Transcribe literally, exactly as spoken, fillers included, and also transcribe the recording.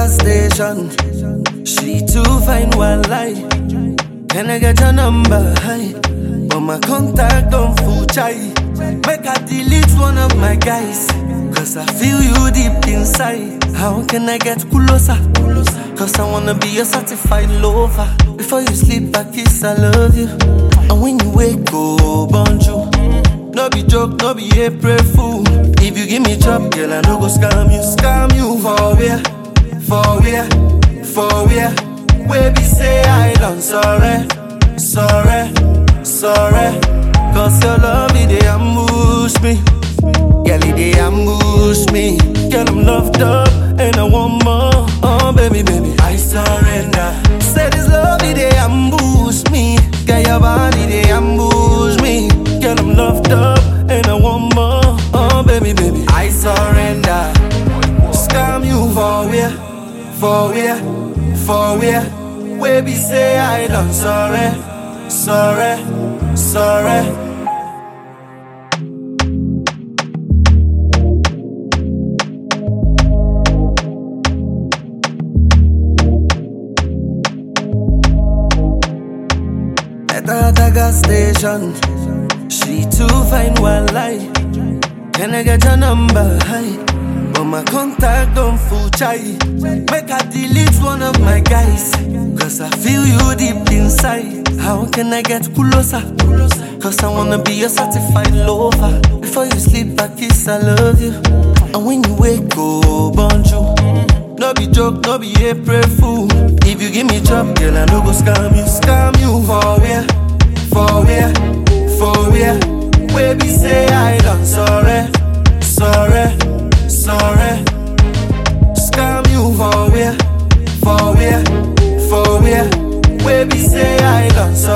gas station. She too fine, one lie. Can I get your number? Hi. But my contact don't full chai. Make I delete one of my guys, cause I feel you deep inside. How can I get closer? Cause I wanna be a certified lover. Before you sleep, I kiss, I love you. And when you wake, oh, bonjour. No be joke, no be April fool. If you give me chop, girl, I no go scam you. Scam you for where? For where? For where? Where be say I done sorry, sorry, sorry. Cause your love, it dey ambush me. Girl, it dey ambush me. Girl, I'm loved up and I want more. Oh, baby, baby, I surrender. Say this love, it dey ambush me. Girl, your body, dey ambush me. Girl, I'm loved up and I want more. Oh, baby, baby, I surrender. Scam you for where? For where? For where? Where be say I done sorry, sorry, sorry. At the gas station, she too fine, one lie. Can I get your number? Hi. But my contact don't full chai. Make I delete one of my guys, cause I feel you deep inside. How can I get closer? Cause I wanna be a certified lover. Before you sleep, I kiss, I love you. And when you wake, oh, bonjour. No be joke, no be April fool. If you give me chop, girl, I no go scam you. Scam you for where? For where? For where? Where be say I done sorry, sorry, sorry. Scam you for where? For where? For where? Where be say I done sorry.